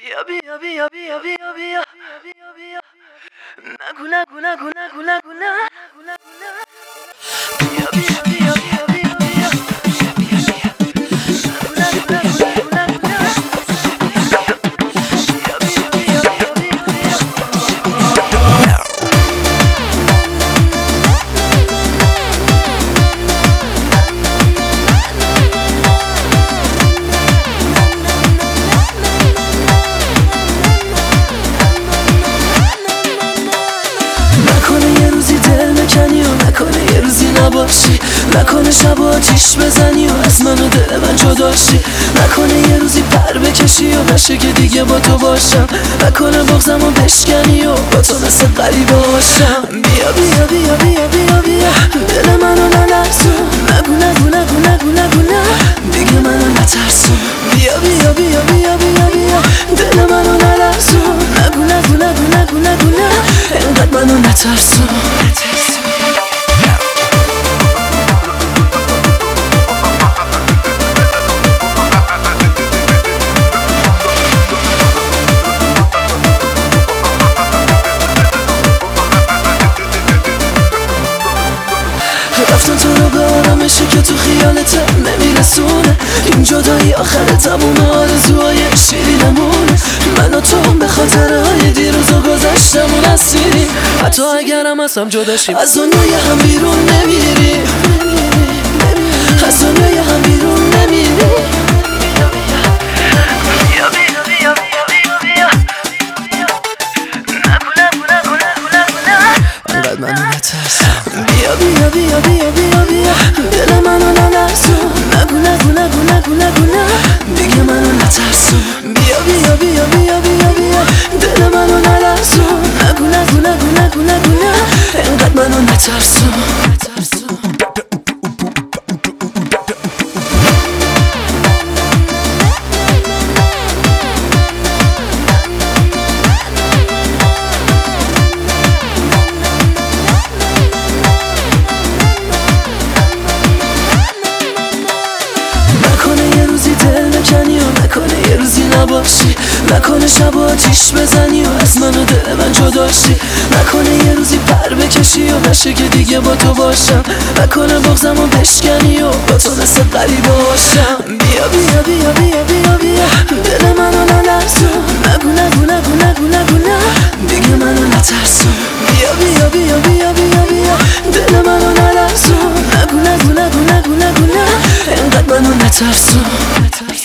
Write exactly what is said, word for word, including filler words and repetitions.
بیا بیا بیا بیا بیا بیا بیا بیا نگو نگو نگو نگو نگو نگو بیا بیا بیا بیا بیا بیا نکنه یه روزی نباشی، نکنه شب آتیش بزنی و از من و دل من جداشی، نکنه یه روزی پر بکشی و نشه که دیگه با تو باشم، نکنه بغضم و بشکنی و با تو مثل غریبه باشم. بیا بیا بیا بیا بیا بیا دل منو نلرزون، نگو نگو نگو نگو نگو نه دیگه منو نترسون. بیا بیا بیا بیا بیا بیا دل منو نلرزون، نگو نگو نگو نگو نگو نه اینقدر منو نترسون. رفتن تو رو به آرامشی که تو خیالت نمیرسونه، این جدایی آخر تموم آرزوهای شیرینمونه. من و تو به خاطر های دیروز و گذشتمون اسیریم، حتی اگرم از هم جدا شیم از دنیای هم بیرون نمیریم، از دنیای هم بیرون نمیریم. بیا بیا بیا بیا بیا بیا دل منو نلرزون، نگو نگو نگو نگو نگو نه دیگه منو نترسون. بیا بیا بیا بیا بیا بیا دل منو نلرزون، نگو نگو نگو نگو نگو نه اینقدر منو نترسون. نکنه یه روزی نباشی، نکنه شب آتیش بزنی و از من و دل من جداشی، نکنه یه روزی پر بکشی و نشه که دیگه با تو باشم، نکنه بغضم و بشکنی و با تو مثل غریبه باشم. بیا بیا بیا بیا بیا بیا دل منو نلرزون، نگو نگو نگو نگو نگو نه دیگه منو نترسون. بیا بیا بیا بیا بیا بیا دل منو نلرزون، نگو نگو نگو نگو نگو نه اینقدر منو نترسون.